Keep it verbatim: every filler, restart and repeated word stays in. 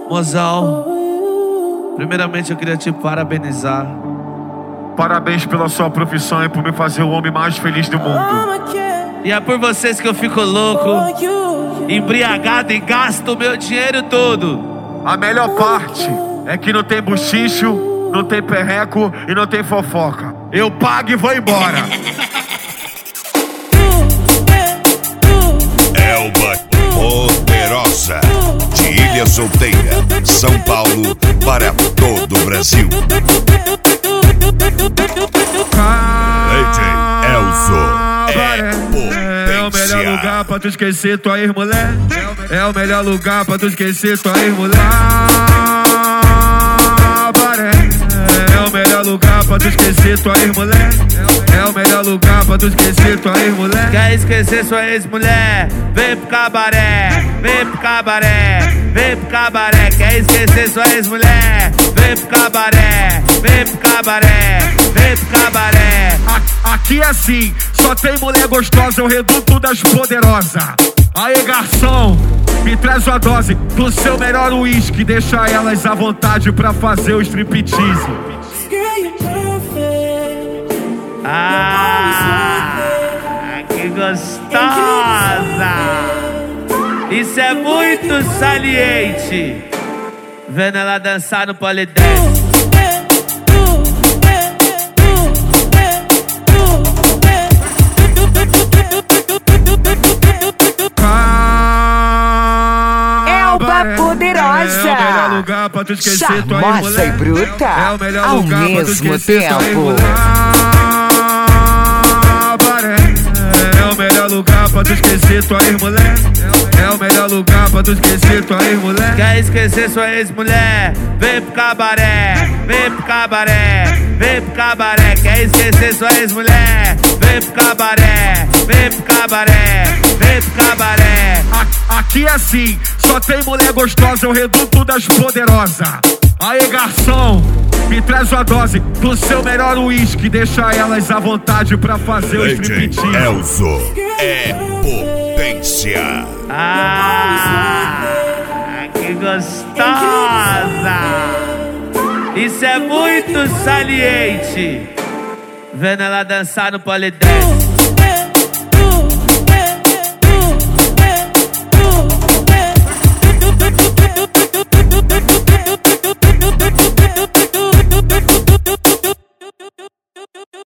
Mozão, primeiramente eu queria te parabenizar. Parabéns pela sua profissão e por me fazer o homem mais feliz do mundo. E é por vocês que eu fico louco, embriagado e gasto o meu dinheiro todo. A melhor parte é que não tem buchicho, não tem perreco e não tem fofoca. Eu pago e vou embora. Elba Poderosa, de Ilha Solteira, São Paulo, para todo o Brasil. D J Elzo é potência. É o melhor lugar pra tu esquecer tua ex-mulher. É o melhor lugar pra tu esquecer tua ex-mulher. É o melhor lugar pra tu esquecer tua ex-mulher. É o melhor lugar pra tu esquecer tua ex-mulher. Quer esquecer sua ex-mulher? Vem pro cabaré, vem pro cabaré, vem pro cabaré. Quer esquecer sua ex-mulher? Vem pro cabaré, vem pro cabaré, vem pro cabaré. Aqui é assim, só tem mulher gostosa, é o reduto das poderosas. Aê, garçom, me traz uma dose do seu melhor uísque. Deixa elas à vontade pra fazer o striptease. Ah, que gostosa! Isso é muito saliente. Vendo ela dançar no polidense. Elba Poderosa, é o melhor lugar pra tu esquecer tua charmosa e bruta, é o melhor ao lugar pra tu mesmo esquecer tua tempo. É o melhor lugar pra tu esquecer tua ex-mulher. É o melhor lugar pra tu esquecer tua ex-mulher. Quer esquecer sua ex-mulher? Vem pro cabaré, vem pro cabaré, vem pro cabaré. Quer esquecer sua ex-mulher? Vem pro cabaré, vem pro cabaré, vem pro cabaré. Aqui é assim, só tem mulher gostosa, é o reduto das poderosas. Aê, garçom, me traz uma dose do seu melhor uísque. Deixa elas à vontade pra fazer o striptease. Elzo é potência. Ah, que gostosa! Isso é muito saliente. Vendo ela dançar no polidense.